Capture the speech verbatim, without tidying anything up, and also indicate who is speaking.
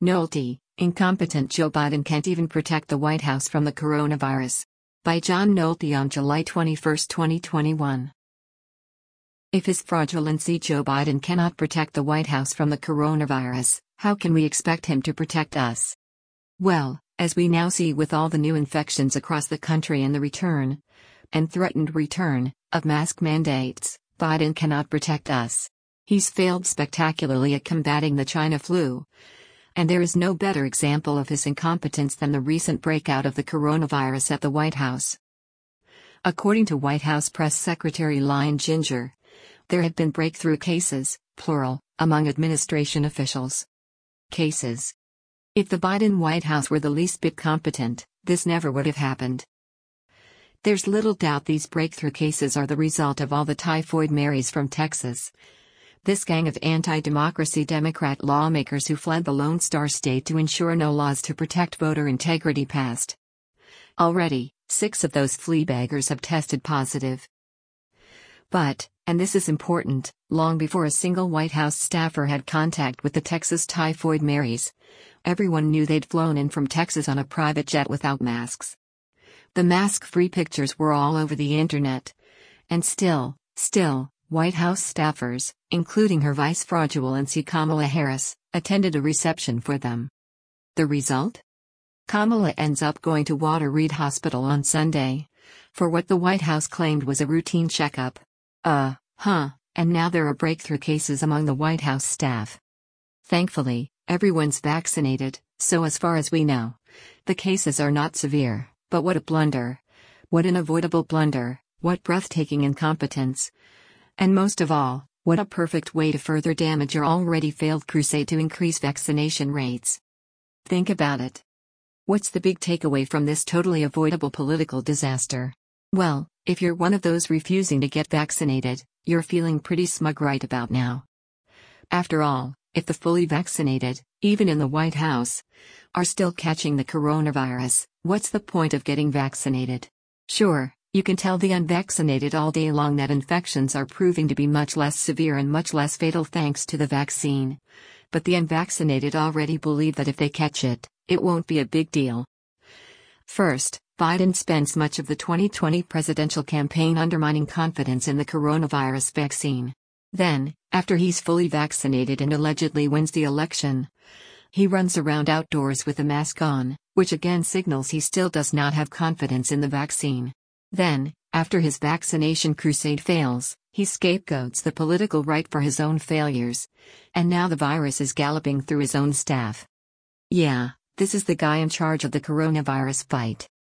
Speaker 1: Nolte, incompetent Joe Biden can't even protect the White House from the coronavirus. By John Nolte on July twenty-first, twenty twenty-one. If his fraudulency Joe Biden cannot protect the White House from the coronavirus, how can we expect him to protect us? Well, as we now see with all the new infections across the country and the return, and threatened return, of mask mandates, Biden cannot protect us. He's failed spectacularly at combating the China flu. And there is no better example of his incompetence than the recent breakout of the coronavirus at the White House. According to White House Press Secretary Lyon Ginger, there have been breakthrough cases, plural, among administration officials. Cases. If the Biden White House were the least bit competent, this never would have happened. There's little doubt these breakthrough cases are the result of all the typhoid Marys from Texas. This gang of anti-democracy Democrat lawmakers who fled the Lone Star State to ensure no laws to protect voter integrity passed. Already, six of those fleabaggers have tested positive. But, and this is important, long before a single White House staffer had contact with the Texas typhoid Marys, everyone knew they'd flown in from Texas on a private jet without masks. The mask-free pictures were all over the internet. And still, still, White House staffers, including her Vice Fraudulency Kamala Harris, attended a reception for them. The result? Kamala ends up going to Walter Reed Hospital on Sunday for what the White House claimed was a routine checkup. Uh, huh, and now there are breakthrough cases among the White House staff. Thankfully, everyone's vaccinated, so as far as we know, the cases are not severe, but what a blunder. What an avoidable blunder, what breathtaking incompetence. And most of all, what a perfect way to further damage your already failed crusade to increase vaccination rates. Think about it. What's the big takeaway from this totally avoidable political disaster? Well, if you're one of those refusing to get vaccinated, you're feeling pretty smug right about now. After all, if the fully vaccinated, even in the White House, are still catching the coronavirus, what's the point of getting vaccinated? Sure, you can tell the unvaccinated all day long that infections are proving to be much less severe and much less fatal thanks to the vaccine. But the unvaccinated already believe that if they catch it, it won't be a big deal. First, Biden spends much of the twenty twenty presidential campaign undermining confidence in the coronavirus vaccine. Then, after he's fully vaccinated and allegedly wins the election, he runs around outdoors with a mask on, which again signals he still does not have confidence in the vaccine. Then, after his vaccination crusade fails, he scapegoats the political right for his own failures. And now the virus is galloping through his own staff. Yeah, this is the guy in charge of the coronavirus fight.